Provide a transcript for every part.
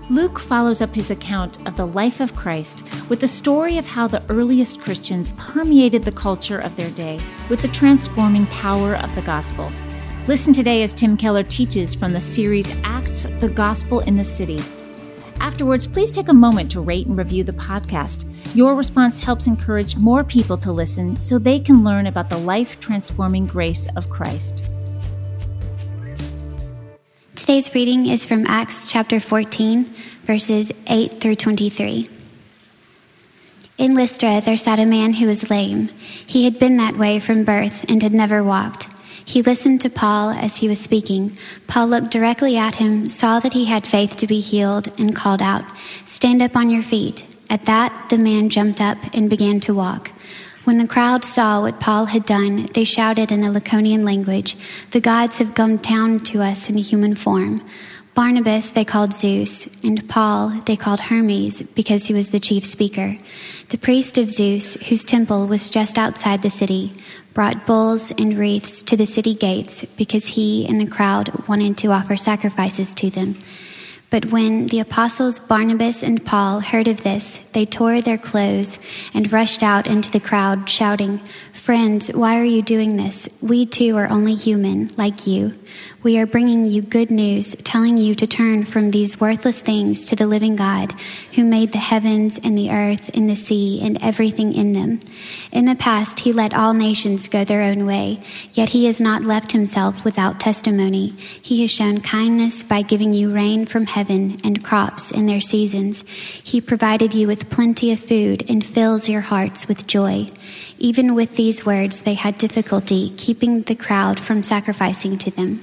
Luke follows up his account of the life of Christ with the story of how the earliest Christians permeated the culture of their day with the transforming power of the gospel. Listen today as Tim Keller teaches from the series Acts, the Gospel in the City. Afterwards, please take a moment to rate and review the podcast. Your response helps encourage more people to listen so they can learn about the life-transforming grace of Christ. Today's reading is from Acts chapter 14, verses 8 through 23. In Lystra there sat a man who was lame. He had been that way from birth and had never walked. He listened to Paul as he was speaking. Paul looked directly at him, saw that he had faith to be healed, and called out, "Stand up on your feet." At that, the man jumped up and began to walk. When the crowd saw what Paul had done, they shouted in the Lycaonian language, "The gods have come down to us in a human form." Barnabas they called Zeus, and Paul they called Hermes because he was the chief speaker. The priest of Zeus, whose temple was just outside the city, brought bulls and wreaths to the city gates because he and the crowd wanted to offer sacrifices to them. But when the apostles Barnabas and Paul heard of this, they tore their clothes and rushed out into the crowd, shouting, "Friends, why are you doing this? We too are only human, like you. We are bringing you good news, telling you to turn from these worthless things to the living God, who made the heavens and the earth and the sea and everything in them. In the past, he let all nations go their own way, yet he has not left himself without testimony. He has shown kindness by giving you rain from heaven and crops in their seasons. He provided you with plenty of food and fills your hearts with joy." Even with these words, they had difficulty keeping the crowd from sacrificing to them.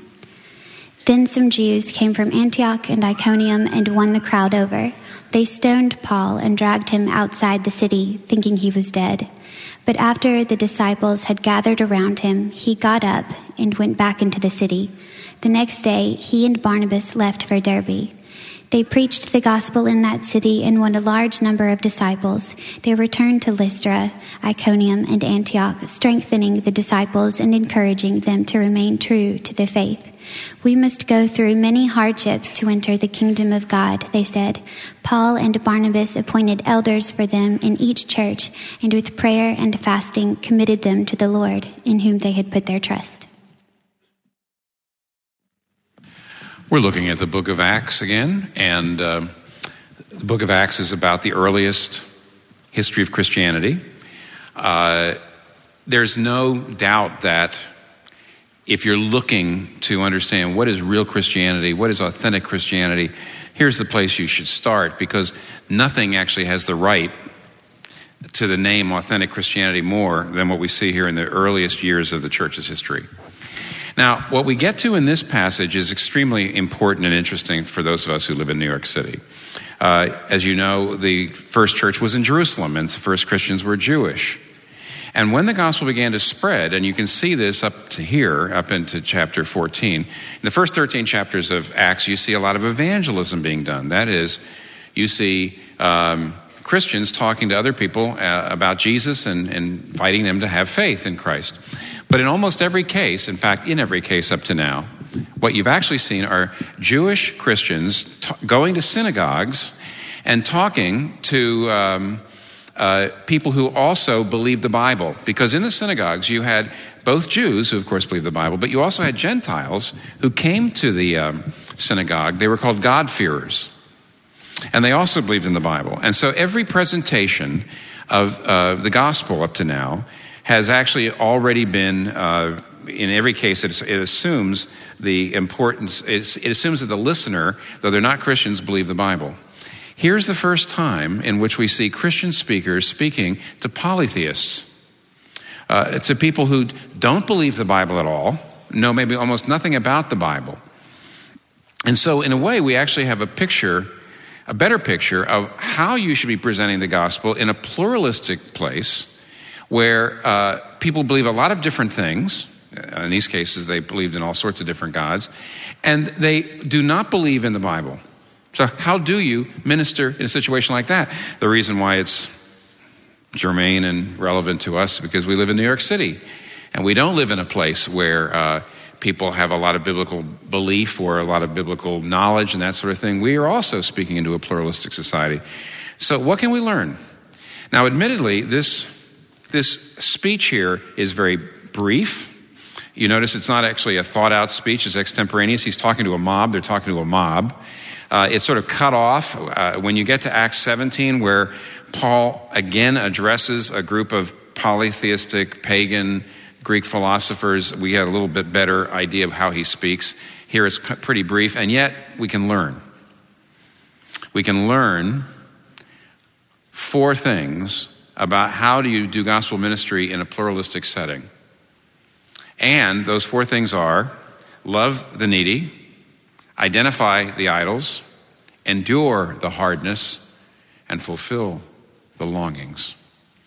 Then some Jews came from Antioch and Iconium and won the crowd over. They stoned Paul and dragged him outside the city, thinking he was dead. But after the disciples had gathered around him, he got up and went back into the city. The next day, he and Barnabas left for Derbe. They preached the gospel in that city and won a large number of disciples. They returned to Lystra, Iconium, and Antioch, strengthening the disciples and encouraging them to remain true to the faith. "We must go through many hardships to enter the kingdom of God," they said. Paul and Barnabas appointed elders for them in each church, and with prayer and fasting committed them to the Lord, in whom they had put their trust. We're looking at the book of Acts again, and the book of Acts is about the earliest history of Christianity. There's no doubt that if you're looking to understand what is real Christianity, what is authentic Christianity, here's the place you should start, because nothing actually has the right to the name authentic Christianity more than what we see here in the earliest years of the church's history. Now, what we get to in this passage is extremely important and interesting for those of us who live in New York City. As you know, the first church was in Jerusalem, and the first Christians were Jewish. And when the gospel began to spread, and you can see this up to here, up into chapter 14, in the first 13 chapters of Acts, you see a lot of evangelism being done. That is, you see Christians talking to other people about Jesus and inviting them to have faith in Christ. But in almost every case, in fact, in every case up to now, what you've actually seen are Jewish Christians going to synagogues and talking to people who also believed the Bible. Because in the synagogues, you had both Jews, who of course believed the Bible, but you also had Gentiles who came to the synagogue. They were called God-fearers. And they also believed in the Bible. And so every presentation of the gospel up to now has actually already been, in every case, it assumes the importance, it assumes that the listener, though they're not Christians, believe the Bible. Here's the first time in which we see Christian speakers speaking to polytheists. To people who don't believe the Bible at all, know maybe almost nothing about the Bible. And so in a way, we actually have a better picture of how you should be presenting the gospel in a pluralistic place where people believe a lot of different things. In these cases, they believed in all sorts of different gods, and they do not believe in the Bible. So how do you minister in a situation like that? The reason why it's germane and relevant to us is because we live in New York City, and we don't live in a place where people have a lot of biblical belief or a lot of biblical knowledge and that sort of thing. We are also speaking into a pluralistic society. So what can we learn? Now, admittedly, this speech here is very brief. You notice it's not actually a thought-out speech. It's extemporaneous. He's talking to a mob. They're talking to a mob. It's sort of cut off when you get to Acts 17, where Paul again addresses a group of polytheistic, pagan, Greek philosophers. We had a little bit better idea of how he speaks. Here it's pretty brief, and yet we can learn. We can learn 4 things about how do you do gospel ministry in a pluralistic setting. And those 4 things are: love the needy, identify the idols, endure the hardness, and fulfill the longings.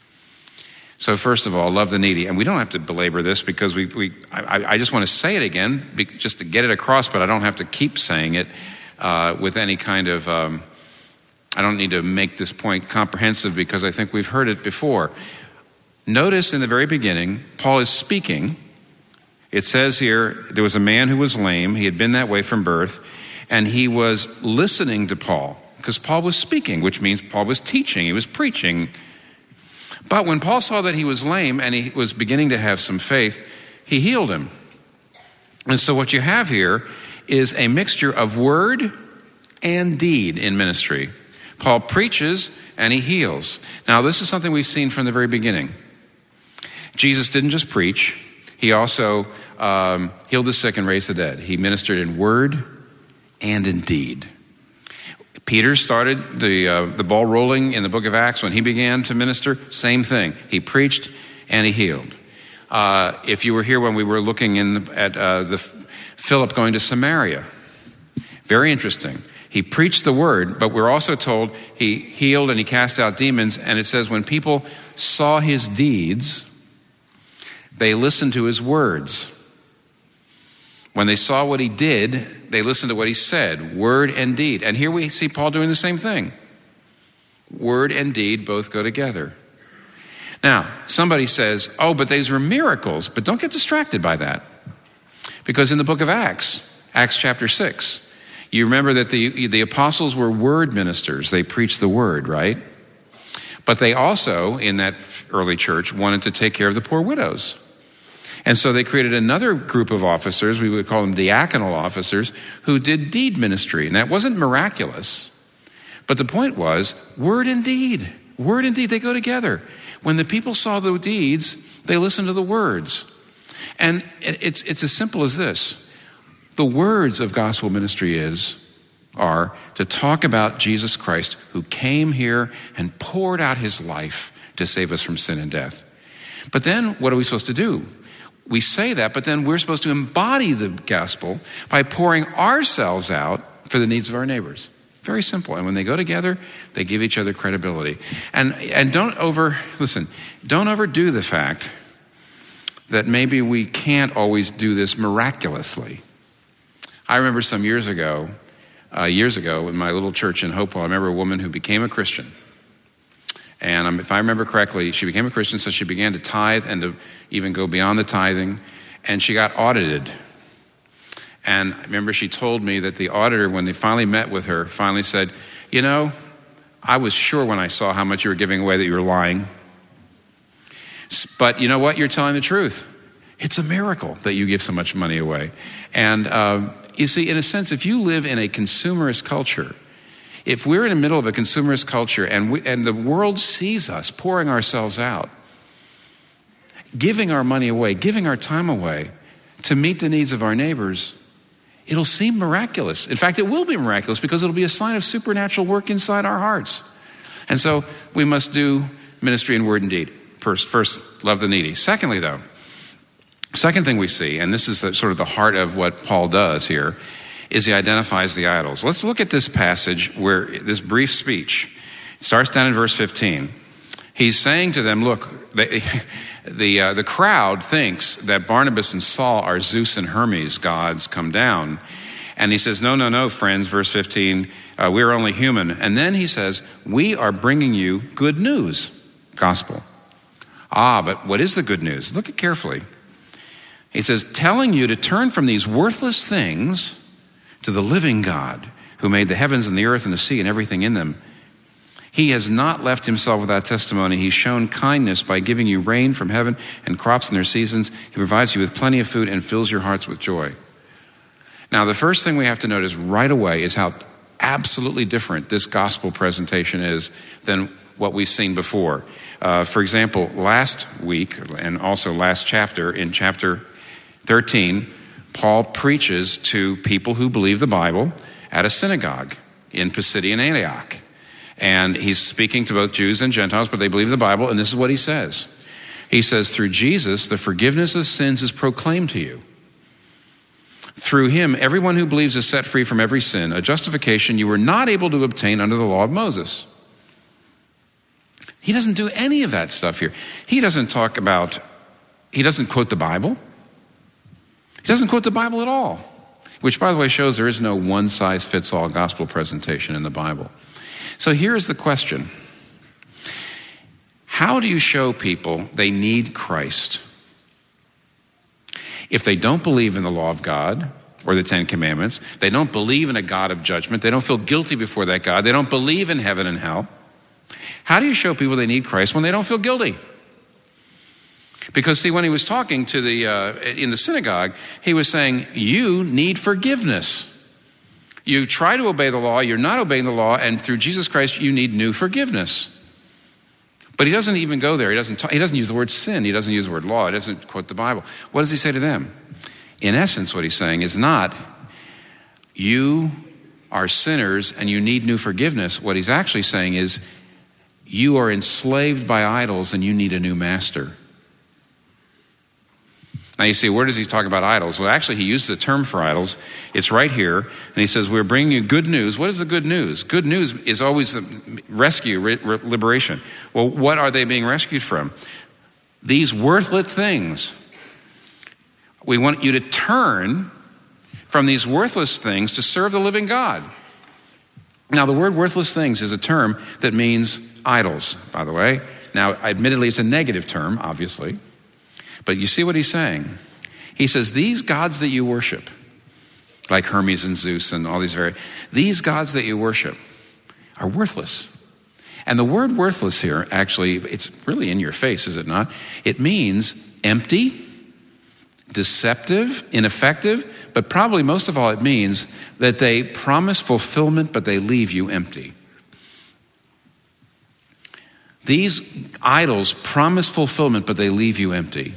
So first of all, love the needy. And we don't have to belabor this because I just want to say it again just to get it across, but I don't have to keep saying it with any kind of, I don't need to make this point comprehensive because I think we've heard it before. Notice in the very beginning, Paul is speaking. It says here, there was a man who was lame. He had been that way from birth, and he was listening to Paul because Paul was speaking, which means Paul was teaching. He was preaching. But when Paul saw that he was lame and he was beginning to have some faith, he healed him. And so what you have here is a mixture of word and deed in ministry. Paul preaches and he heals. Now, this is something we've seen from the very beginning. Jesus didn't just preach. He also healed the sick and raised the dead. He ministered in word and in deed. Peter started the ball rolling in the book of Acts when he began to minister. Same thing. He preached and he healed. If you were here when we were looking at Philip going to Samaria, very interesting. He preached the word, but we're also told he healed and he cast out demons. And it says when people saw his deeds, they listened to his words. When they saw what he did, they listened to what he said, word and deed. And here we see Paul doing the same thing. Word and deed both go together. Now, somebody says, oh, but these were miracles. But don't get distracted by that. Because in the book of Acts, Acts chapter 6, you remember that the apostles were word ministers. They preached the word, right? But they also, in that early church, wanted to take care of the poor widows. And so they created another group of officers, we would call them diaconal officers, who did deed ministry. And that wasn't miraculous. But the point was, word and deed, they go together. When the people saw the deeds, they listened to the words. And it's as simple as this. The words of gospel ministry are to talk about Jesus Christ, who came here and poured out his life to save us from sin and death. But then what are we supposed to do? We say that, but then we're supposed to embody the gospel by pouring ourselves out for the needs of our neighbors. Very simple. And when they go together, they give each other credibility. And don't overdo the fact that maybe we can't always do this miraculously. I remember some years ago in my little church in Hopewell, I remember a woman who became a Christian. And if I remember correctly, she became a Christian, so she began to tithe and to even go beyond the tithing, and she got audited. And I remember she told me that the auditor, when they finally met with her, finally said, you know, I was sure when I saw how much you were giving away that you were lying. But you know what? You're telling the truth. It's a miracle that you give so much money away. And you see, in a sense, if you live in a consumerist culture, if we're in the middle of a consumerist culture and the world sees us pouring ourselves out, giving our money away, giving our time away to meet the needs of our neighbors, it'll seem miraculous. In fact, it will be miraculous because it'll be a sign of supernatural work inside our hearts. And so we must do ministry in word and deed. First, love the needy. Secondly, though, second thing we see, and this is sort of the heart of what Paul does here, is he identifies the idols. Let's look at this passage where this brief speech starts down in verse 15. He's saying to them, look, the crowd thinks that Barnabas and Saul are Zeus and Hermes, gods come down. And he says, no, friends, verse 15, we're only human. And then he says, we are bringing you good news, gospel. But what is the good news? Look at carefully. He says, telling you to turn from these worthless things to the living God who made the heavens and the earth and the sea and everything in them. He has not left himself without testimony. He's shown kindness by giving you rain from heaven and crops in their seasons. He provides you with plenty of food and fills your hearts with joy. Now, the first thing we have to notice right away is how absolutely different this gospel presentation is than what we've seen before. For example, last week and also last chapter, in chapter 13, Paul preaches to people who believe the Bible at a synagogue in Pisidian Antioch. And he's speaking to both Jews and Gentiles, but they believe the Bible, and this is what he says. He says, through Jesus, the forgiveness of sins is proclaimed to you. Through him, everyone who believes is set free from every sin, a justification you were not able to obtain under the law of Moses. He doesn't do any of that stuff here. He doesn't quote the Bible. He doesn't quote the Bible at all, which, by the way, shows there is no one-size-fits-all gospel presentation in the Bible. So here's the question. How do you show people they need Christ? If they don't believe in the law of God or the Ten Commandments, they don't believe in a God of judgment, they don't feel guilty before that God, they don't believe in heaven and hell, how do you show people they need Christ when they don't feel guilty? Because, see, when he was talking to in the synagogue, he was saying, you need forgiveness. You try to obey the law, you're not obeying the law, and through Jesus Christ, you need new forgiveness. But he doesn't even go there. He doesn't use the word sin. He doesn't use the word law. He doesn't quote the Bible. What does he say to them? In essence, what he's saying is not, you are sinners and you need new forgiveness. What he's actually saying is, you are enslaved by idols and you need a new master. Now you see, where does he talk about idols? Well, actually, he uses the term for idols. It's right here. And he says, we're bringing you good news. What is the good news? Good news is always rescue, liberation. Well, what are they being rescued from? These worthless things. We want you to turn from these worthless things to serve the living God. Now, the word worthless things is a term that means idols, by the way. Now, admittedly, it's a negative term, obviously. But you see what he's saying? He says, these gods that you worship, like Hermes and Zeus and all these gods that you worship are worthless. And the word worthless here, actually, it's really in your face, is it not? It means empty, deceptive, ineffective, but probably most of all it means that they promise fulfillment, but they leave you empty. These idols promise fulfillment, but they leave you empty.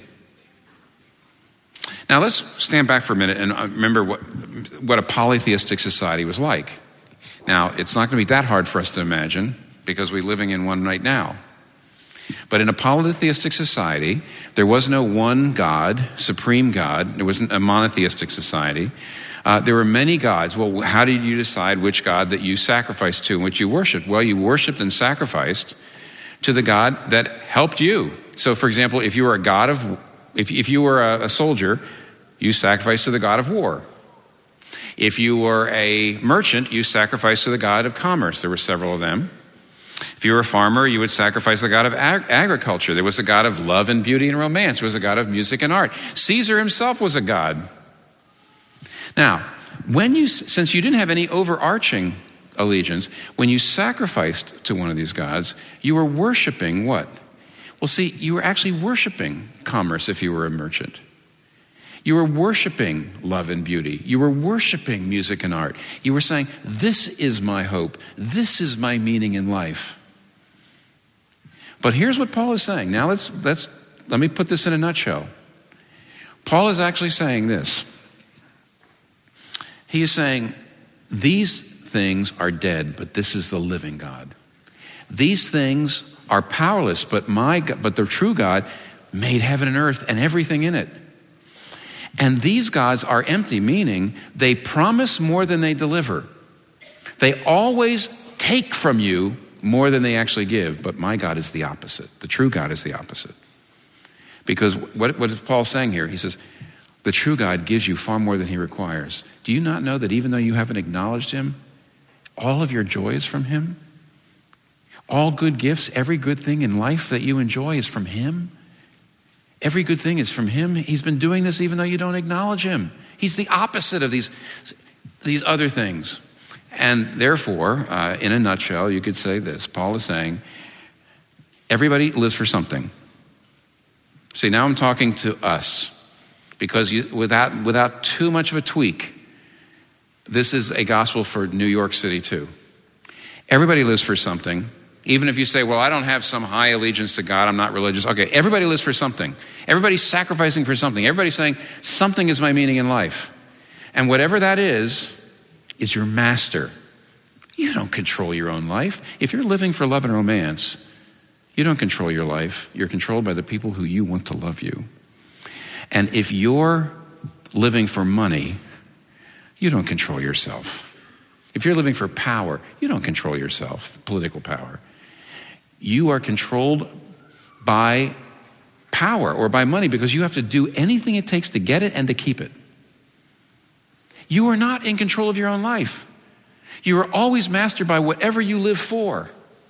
Now let's stand back for a minute and remember what a polytheistic society was like. Now, it's not going to be that hard for us to imagine because we're living in one right now. But in a polytheistic society, there was no one God, supreme God. There wasn't a monotheistic society. There were many gods. Well, how did you decide which God that you sacrificed to and which you worshiped? Well, you worshiped and sacrificed to the God that helped you. So, for example, if you were if you were a soldier, you sacrificed to the God of war. If you were a merchant, you sacrificed to the God of commerce. There were several of them. If you were a farmer, you would sacrifice the God of agriculture. There was a God of love and beauty and romance. There was a God of music and art. Caesar himself was a God. Now, since you didn't have any overarching allegiance, when you sacrificed to one of these gods, you were worshiping what? Well, see, you were actually worshiping commerce if you were a merchant. You were worshiping love and beauty. You were worshiping music and art. You were saying, this is my hope. This is my meaning in life. But here's what Paul is saying. Now let me put this in a nutshell. Paul is actually saying this. He is saying, these things are dead, but this is the living God. These things are powerless, but the true God made heaven and earth and everything in it. And these gods are empty, meaning they promise more than they deliver. They always take from you more than they actually give, but my God is the opposite. The true God is the opposite. Because what is Paul saying here? He says, the true God gives you far more than he requires. Do you not know that even though you haven't acknowledged him, all of your joy is from him? All good gifts, every good thing in life that you enjoy is from him? Every good thing is from him. He's been doing this even though you don't acknowledge him. He's the opposite of these other things. And therefore, in a nutshell, you could say this. Paul is saying, everybody lives for something. See, now I'm talking to us, because without too much of a tweak, this is a gospel for New York City too. Everybody lives for something. Even if you say, well, I don't have some high allegiance to God, I'm not religious. Okay, everybody lives for something. Everybody's sacrificing for something. Everybody's saying, something is my meaning in life. And whatever that is your master. You don't control your own life. If you're living for love and romance, you don't control your life. You're controlled by the people who you want to love you. And if you're living for money, you don't control yourself. If you're living for power, you don't control yourself, political power. You are controlled by power or by money because you have to do anything it takes to get it and to keep it. You are not in control of your own life. You are always mastered by whatever you live for.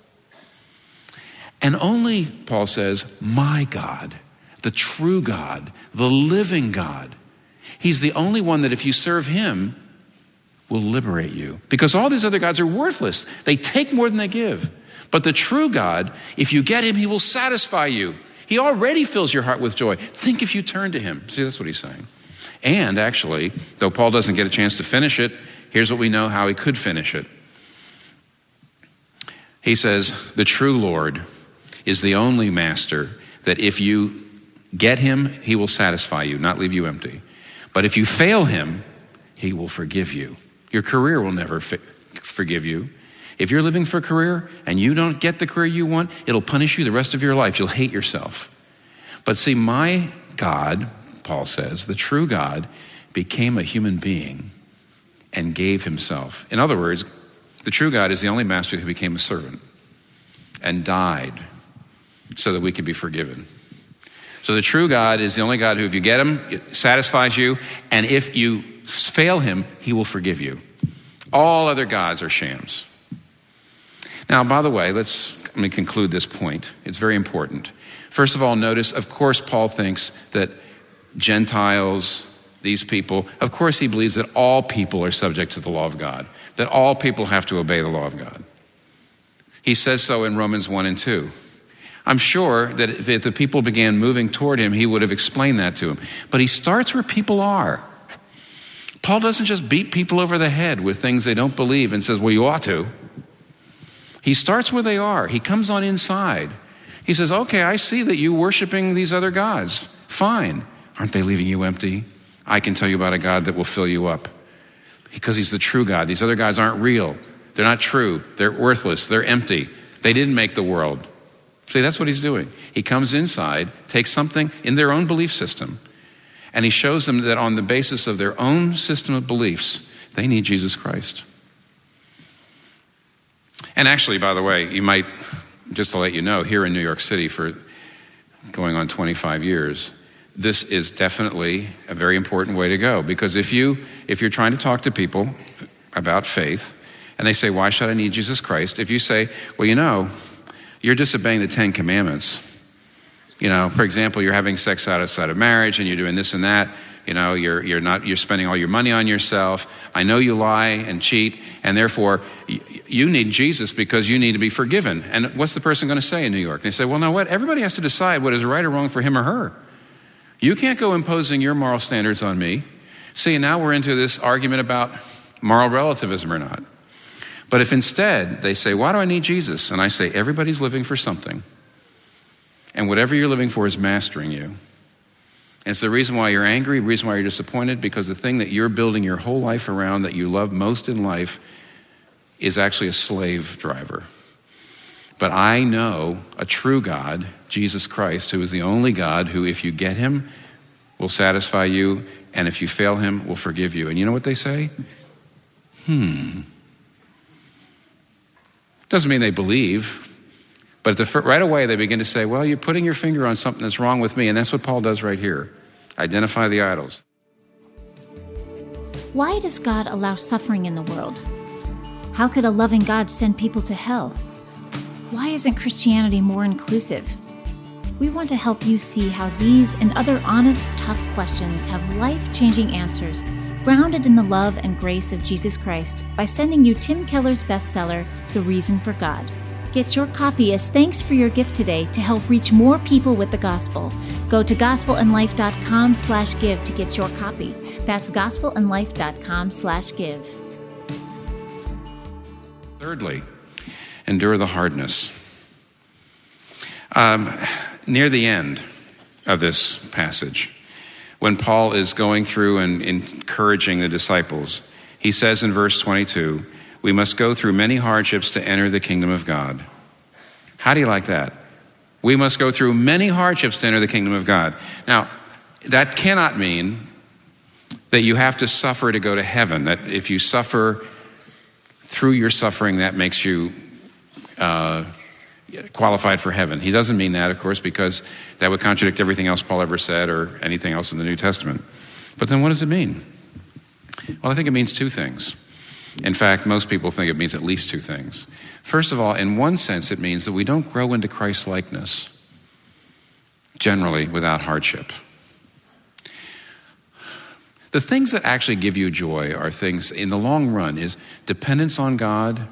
And only, Paul says, my God, the true God, the living God, he's the only one that if you serve him, will liberate you. Because all these other gods are worthless. They take more than they give. But the true God, if you get him, he will satisfy you. He already fills your heart with joy. Think if you turn to him. See, that's what he's saying. And actually, though Paul doesn't get a chance to finish it, here's what we know how he could finish it. He says, the true Lord is the only master that if you get him, he will satisfy you, not leave you empty. But if you fail him, he will forgive you. Your career will never forgive you. If you're living for a career and you don't get the career you want, it'll punish you the rest of your life. You'll hate yourself. But see, my God, Paul says, the true God became a human being and gave himself. In other words, the true God is the only master who became a servant and died so that we could be forgiven. So the true God is the only God who, if you get him, it satisfies you. And if you fail him, he will forgive you. All other gods are shams. Now, by the way, let me conclude this point. It's very important. First of all, notice, of course, Paul thinks that Gentiles, these people, of course he believes that all people are subject to the law of God, that all people have to obey the law of God. He says so in Romans 1 and 2. I'm sure that if the people began moving toward him, he would have explained that to them. But he starts where people are. Paul doesn't just beat people over the head with things they don't believe and says, well, you ought to. He starts where they are. He comes on inside. He says, okay, I see that you're worshiping these other gods. Fine. Aren't they leaving you empty? I can tell you about a God that will fill you up because he's the true God. These other gods aren't real. They're not true. They're worthless. They're empty. They didn't make the world. See, that's what he's doing. He comes inside, takes something in their own belief system, and he shows them that on the basis of their own system of beliefs, they need Jesus Christ. And actually, by the way, you might, just to let you know, here in New York City for going on 25 years, this is definitely a very important way to go. Because if you're trying to talk to people about faith, and they say, why should I need Jesus Christ? If you say, well, you're disobeying the 10 Commandments. For example, you're having sex outside of marriage and you're doing this and that. You're spending all your money on yourself. I know you lie and cheat, and therefore you need Jesus because you need to be forgiven. And what's the person going to say in New York? They say, well, now what? Everybody has to decide what is right or wrong for him or her. You can't go imposing your moral standards on me. See, now we're into this argument about moral relativism or not. But if instead they say, why do I need Jesus? And I say, everybody's living for something. And whatever you're living for is mastering you. And it's the reason why you're angry, the reason why you're disappointed, because the thing that you're building your whole life around that you love most in life is actually a slave driver. But I know a true God, Jesus Christ, who is the only God who, if you get him, will satisfy you, and if you fail him, will forgive you. And you know what they say? Doesn't mean they believe. But right away they begin to say, well, you're putting your finger on something that's wrong with me. And that's what Paul does right here. Identify the idols. Why does God allow suffering in the world? How could a loving God send people to hell? Why isn't Christianity more inclusive? we want to help you see how these and other honest, tough questions have life-changing answers grounded in the love and grace of Jesus Christ by sending you Tim Keller's bestseller, The Reason for God. Get your copy as thanks for your gift today to help reach more people with the gospel. Go to gospelandlife.com/give to get your copy. That's gospelandlife.com/give. Thirdly, endure the hardness. Near the end of this passage, when Paul is going through and encouraging the disciples, he says in verse 22, we must go through many hardships to enter the kingdom of God. How do you like that? We must go through many hardships to enter the kingdom of God. Now, that cannot mean that you have to suffer to go to heaven, that if you suffer through your suffering, that makes you qualified for heaven. He doesn't mean that, of course, because that would contradict everything else Paul ever said or anything else in the New Testament. But then what does it mean? Well, I think it means two things. In fact, most people think it means at least two things. First of all, in one sense, it means that we don't grow into Christ-likeness, generally without hardship. The things that actually give you joy are things, in the long run, is dependence on God,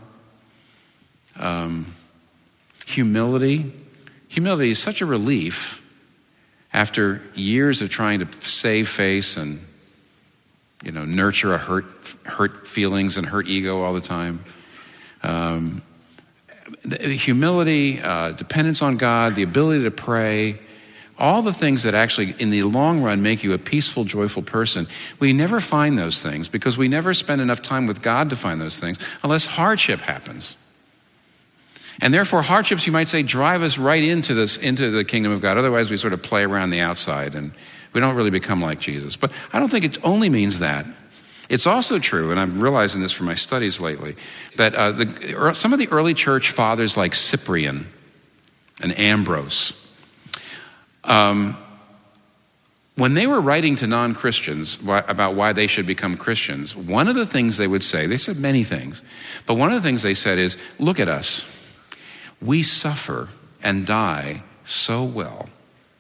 humility. Humility is such a relief after years of trying to save face and, nurture a hurt feelings and hurt ego all the time. Humility, dependence on God, the ability to pray, all the things that actually, in the long run, make you a peaceful, joyful person. We never find those things because we never spend enough time with God to find those things unless hardship happens. And therefore, hardships, you might say, drive us right into the kingdom of God. Otherwise, we sort of play around the outside and we don't really become like Jesus. But I don't think it only means that. It's also true, and I'm realizing this from my studies lately, that some of the early church fathers like Cyprian and Ambrose, when they were writing to non-Christians about why they should become Christians, one of the things they would say, they said many things, but one of the things they said is, look at us. We suffer and die so well.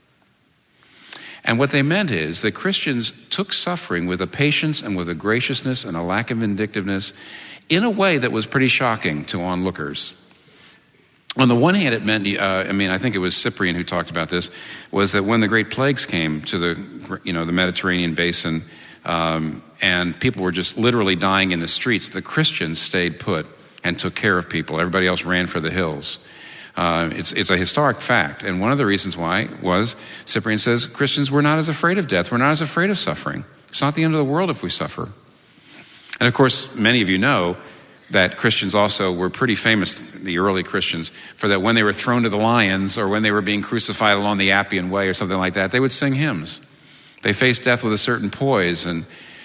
And what they meant is that Christians took suffering with a patience and with a graciousness and a lack of vindictiveness in a way that was pretty shocking to onlookers. On the one hand, it meant, I think it was Cyprian who talked about this, was that when the great plagues came to the Mediterranean basin, and people were just literally dying in the streets, the Christians stayed put and took care of people. Everybody else ran for the hills. It's a historic fact. And one of the reasons why was, Cyprian says, Christians were not as afraid of death. We're not as afraid of suffering. It's not the end of the world if we suffer. And of course, many of you know that Christians also were pretty famous, the early Christians, for that when they were thrown to the lions or when they were being crucified along the Appian Way or something like that, they would sing hymns. They faced death with a certain poise and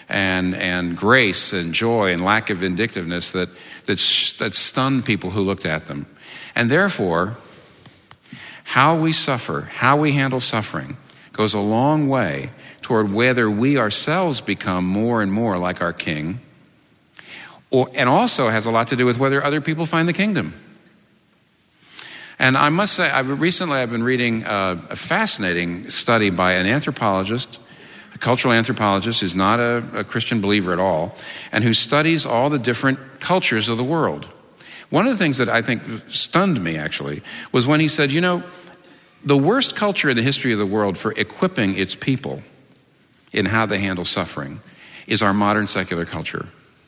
grace and joy and lack of vindictiveness that stunned people who looked at them. And therefore, how we suffer, how we handle suffering, goes a long way toward whether we ourselves become more and more like our King, and also has a lot to do with whether other people find the kingdom. And I must say, I've been reading a fascinating study by an anthropologist, a cultural anthropologist who's not a Christian believer at all, and who studies all the different cultures of the world. One of the things that I think stunned me, actually, was when he said, the worst culture in the history of the world for equipping its people in how they handle suffering is our modern secular culture.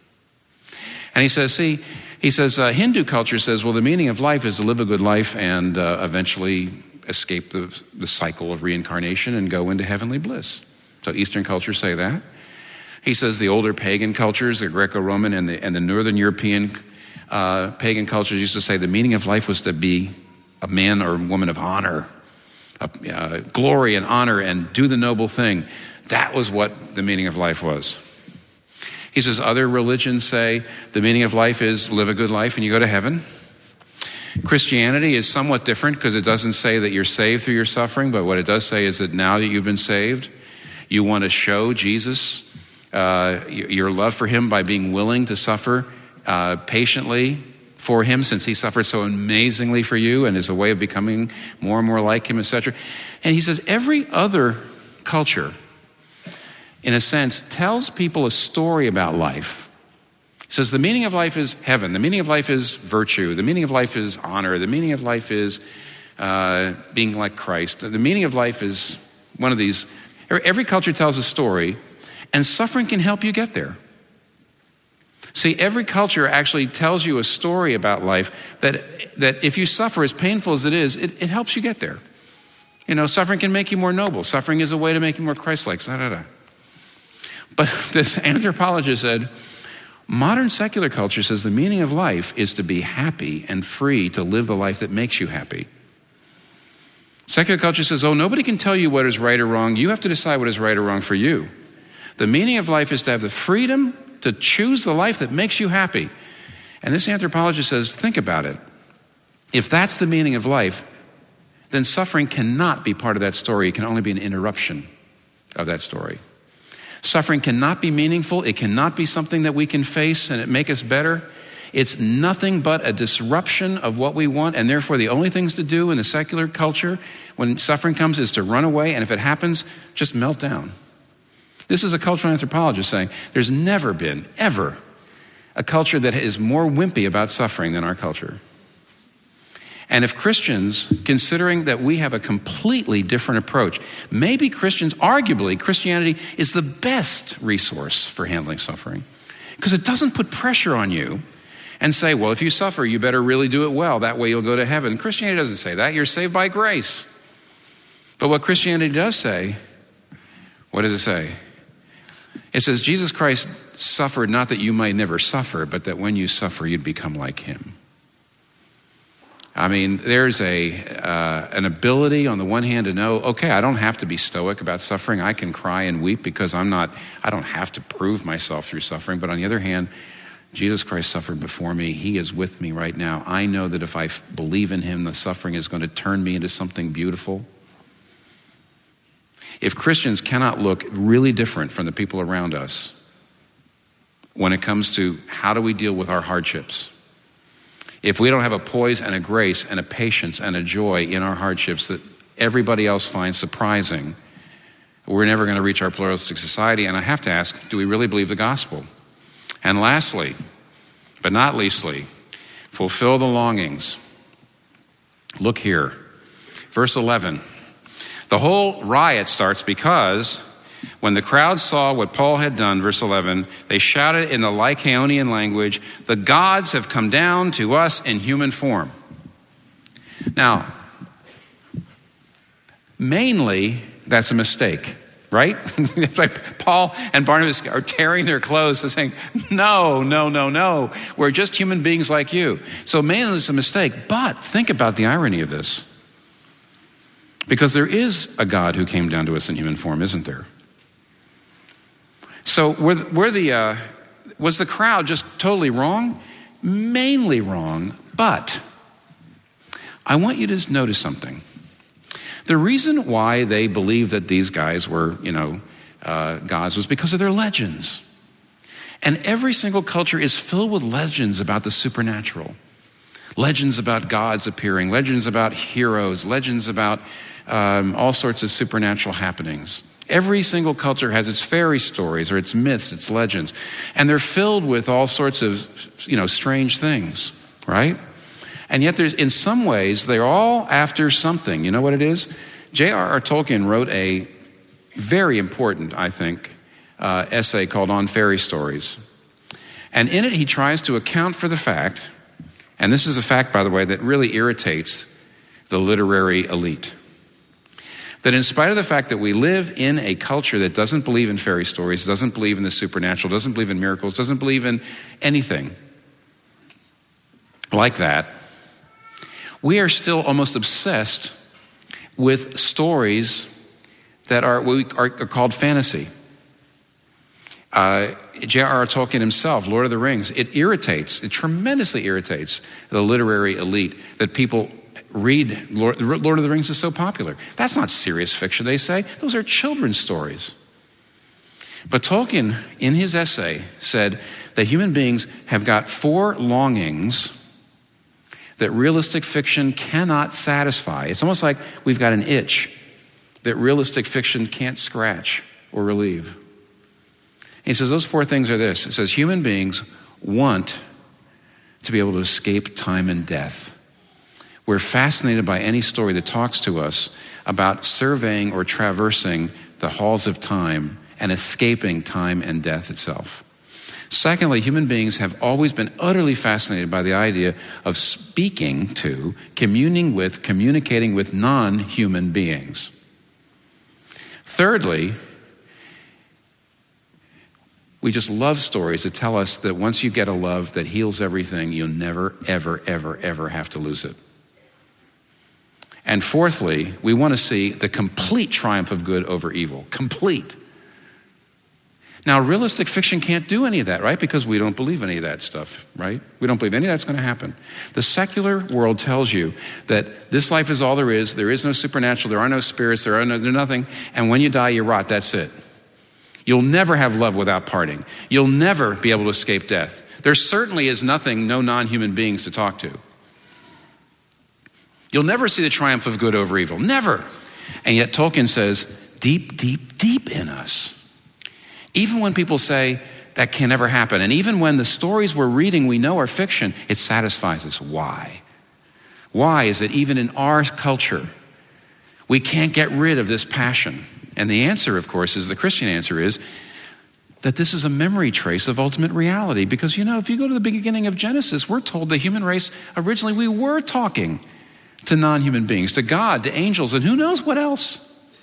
And he says, Hindu culture says, well, the meaning of life is to live a good life and eventually escape the cycle of reincarnation and go into heavenly bliss. So Eastern cultures say that. He says the older pagan cultures, the Greco-Roman and the Northern European pagan cultures used to say the meaning of life was to be a man or woman of honor, glory and honor, and do the noble thing. That was what the meaning of life was. He says other religions say the meaning of life is live a good life and you go to heaven. Christianity is somewhat different because it doesn't say that you're saved through your suffering, but what it does say is that now that you've been saved, you want to show Jesus your love for him by being willing to suffer patiently for him since he suffered so amazingly for you and is a way of becoming more and more like him, etc. And he says every other culture, in a sense, tells people a story about life. He says the meaning of life is heaven. The meaning of life is virtue. The meaning of life is honor. The meaning of life is being like Christ. The meaning of life is one of these. Every culture tells a story, and suffering can help you get there. See, every culture actually tells you a story about life that if you suffer, as painful as it is, it helps you get there. You know, suffering can make you more noble. Suffering is a way to make you more Christ-like. But this anthropologist said, modern secular culture says the meaning of life is to be happy and free to live the life that makes you happy. Secular culture says, oh, nobody can tell you what is right or wrong. You have to decide what is right or wrong for you. The meaning of life is to have the freedom to choose the life that makes you happy. And this anthropologist says, think about it. If that's the meaning of life, then suffering cannot be part of that story. It can only be an interruption of that story. Suffering cannot be meaningful. It cannot be something that we can face and it make us better. It's nothing but a disruption of what we want, and therefore the only things to do in the secular culture when suffering comes is to run away, and if it happens, just melt down. This is a cultural anthropologist saying there's never been, ever, a culture that is more wimpy about suffering than our culture. And if Christians, considering that we have a completely different approach, maybe arguably, Christianity is the best resource for handling suffering because it doesn't put pressure on you and say, well, if you suffer, you better really do it well. That way you'll go to heaven. Christianity doesn't say that. You're saved by grace. But what Christianity does say, what does it say? It says Jesus Christ suffered not that you might never suffer, but that when you suffer, you'd become like him. I mean, there's an ability on the one hand to know, okay, I don't have to be stoic about suffering. I can cry and weep because I don't have to prove myself through suffering. But on the other hand, Jesus Christ suffered before me. He is with me right now. I know that if I believe in him, the suffering is going to turn me into something beautiful. If Christians cannot look really different from the people around us when it comes to how do we deal with our hardships, if we don't have a poise and a grace and a patience and a joy in our hardships that everybody else finds surprising, we're never going to reach our pluralistic society. And I have to ask, do we really believe the gospel? And lastly, but not leastly, fulfill the longings. Look here, verse 11. The whole riot starts because when the crowd saw what Paul had done, verse 11, they shouted in the Lycaonian language, the gods have come down to us in human form. Now, mainly, that's a mistake, right? It's like Paul and Barnabas are tearing their clothes and saying, no, we're just human beings like you. So mainly it's a mistake, but think about the irony of this. Because there is a God who came down to us in human form, isn't there? So was the crowd just totally wrong? Mainly wrong, but I want you to notice something. The reason why they believed that these guys were, gods was because of their legends. And every single culture is filled with legends about the supernatural. Legends about gods appearing, legends about heroes, legends about all sorts of supernatural happenings. Every single culture has its fairy stories or its myths, its legends. And they're filled with all sorts of, strange things, right? And yet in some ways, they're all after something. You know what it is? J.R.R. Tolkien wrote a very important, I think, essay called On Fairy Stories. And in it, he tries to account for the fact, and this is a fact, by the way, that really irritates the literary elite, that in spite of the fact that we live in a culture that doesn't believe in fairy stories, doesn't believe in the supernatural, doesn't believe in miracles, doesn't believe in anything like that, we are still almost obsessed with stories that are called fantasy. J.R.R. Tolkien himself, Lord of the Rings, it tremendously irritates the literary elite that people read. Lord of the Rings is so popular. That's not serious fiction, they say. Those are children's stories. But Tolkien, in his essay, said that human beings have got 4 longings that realistic fiction cannot satisfy. It's almost like we've got an itch that realistic fiction can't scratch or relieve. And he says those four things are this. It says human beings want to be able to escape time and death. We're fascinated by any story that talks to us about surveying or traversing the halls of time and escaping time and death itself. Secondly, human beings have always been utterly fascinated by the idea of speaking to, communing with, communicating with non-human beings. Thirdly, we just love stories that tell us that once you get a love that heals everything, you'll never, ever, ever, ever have to lose it. And fourthly, we want to see the complete triumph of good over evil. Complete. Now, realistic fiction can't do any of that, right? Because we don't believe any of that stuff, right? We don't believe any of that's going to happen. The secular world tells you that this life is all there is no supernatural, there are no spirits, there's nothing, and when you die, you rot, that's it. You'll never have love without parting. You'll never be able to escape death. There certainly is nothing, no non-human beings to talk to. You'll never see the triumph of good over evil, never. And yet Tolkien says, deep, deep, deep in us, even when people say that can never happen, and even when the stories we're reading we know are fiction, it satisfies us. Why? Why is it even in our culture we can't get rid of this passion? And the answer, of course, is the Christian answer is that this is a memory trace of ultimate reality. Because, if you go to the beginning of Genesis, we're told the human race, originally we were talking to non-human beings, to God, to angels, and who knows what else.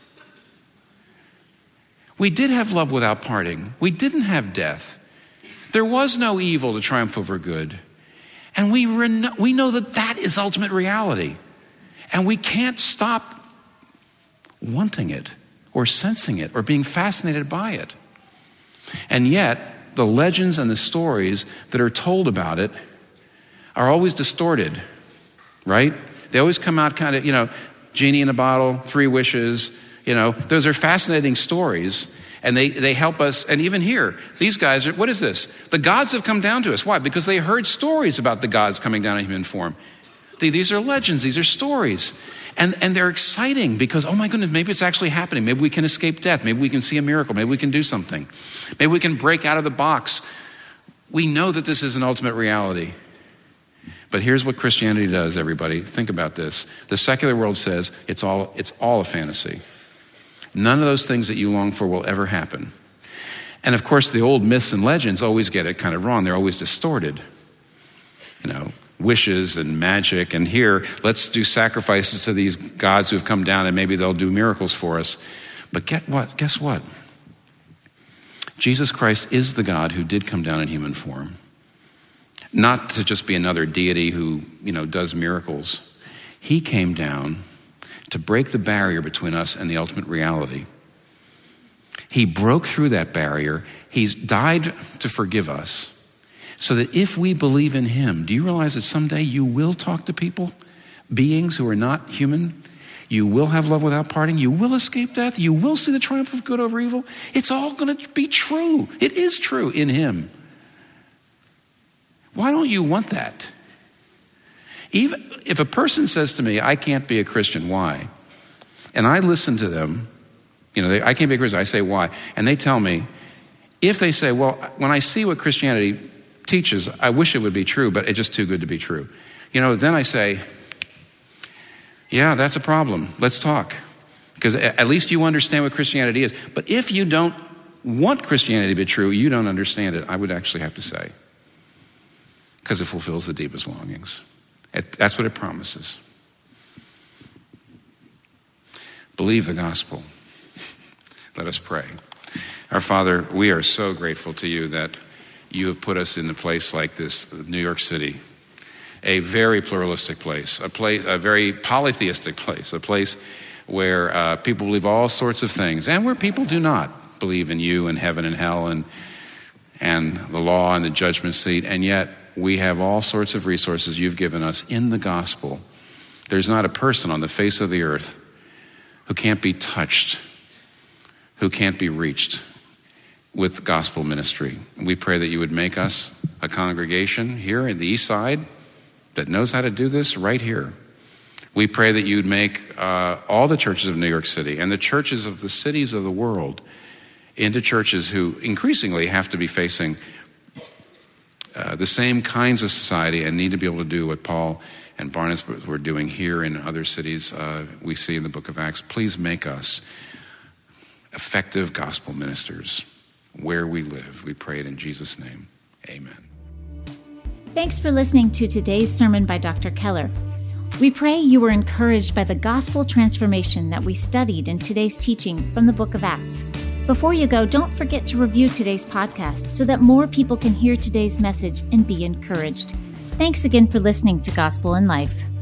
We did have love without parting. We didn't have death. There was no evil to triumph over good. And we know that is ultimate reality. And we can't stop wanting it or sensing it or being fascinated by it. And yet, the legends and the stories that are told about it are always distorted, right? They always come out kind of, genie in a bottle, 3 wishes, those are fascinating stories, and they help us. And even here, these guys what is this? The gods have come down to us. Why? Because they heard stories about the gods coming down in human form. These are legends, these are stories. And they're exciting because, oh my goodness, maybe it's actually happening. Maybe we can escape death. Maybe we can see a miracle. Maybe we can do something. Maybe we can break out of the box. We know that this is an ultimate reality. But here's what Christianity does, everybody. Think about this. The secular world says it's all a fantasy. None of those things that you long for will ever happen. And of course, the old myths and legends always get it kind of wrong. They're always distorted. Wishes and magic. And here, let's do sacrifices to these gods who've come down and maybe they'll do miracles for us. But guess what? Jesus Christ is the God who did come down in human form. Not to just be another deity who, does miracles. He came down to break the barrier between us and the ultimate reality. He broke through that barrier. He's died to forgive us so that if we believe in him, do you realize that someday you will talk to people, beings who are not human? You will have love without parting. You will escape death. You will see the triumph of good over evil. It's all going to be true. It is true in him. Why don't you want that? Even if a person says to me, I can't be a Christian, why? And I listen to them, I can't be a Christian, I say, why? And they tell me, if they say, well, when I see what Christianity teaches, I wish it would be true, but it's just too good to be true. Then I say, yeah, that's a problem. Let's talk. Because at least you understand what Christianity is. But if you don't want Christianity to be true, you don't understand it, I would actually have to say. Because it fulfills the deepest longings. That's what it promises. Believe the gospel. Let us pray. Our Father, we are so grateful to you that you have put us in a place like this, New York City, a very pluralistic place, a very polytheistic place, a place where people believe all sorts of things, and where people do not believe in you and heaven and hell and the law and the judgment seat, and yet we have all sorts of resources you've given us in the gospel. There's not a person on the face of the earth who can't be touched, who can't be reached with gospel ministry. We pray that you would make us a congregation here in the East Side that knows how to do this right here. We pray that you'd make all the churches of New York City and the churches of the cities of the world into churches who increasingly have to be facing the same kinds of society and need to be able to do what Paul and Barnabas were doing here in other cities we see in the book of Acts. Please make us effective gospel ministers where we live. We pray it in Jesus' name. Amen. Thanks for listening to today's sermon by Dr. Keller. We pray you were encouraged by the gospel transformation that we studied in today's teaching from the book of Acts. Before you go, don't forget to review today's podcast so that more people can hear today's message and be encouraged. Thanks again for listening to Gospel in Life.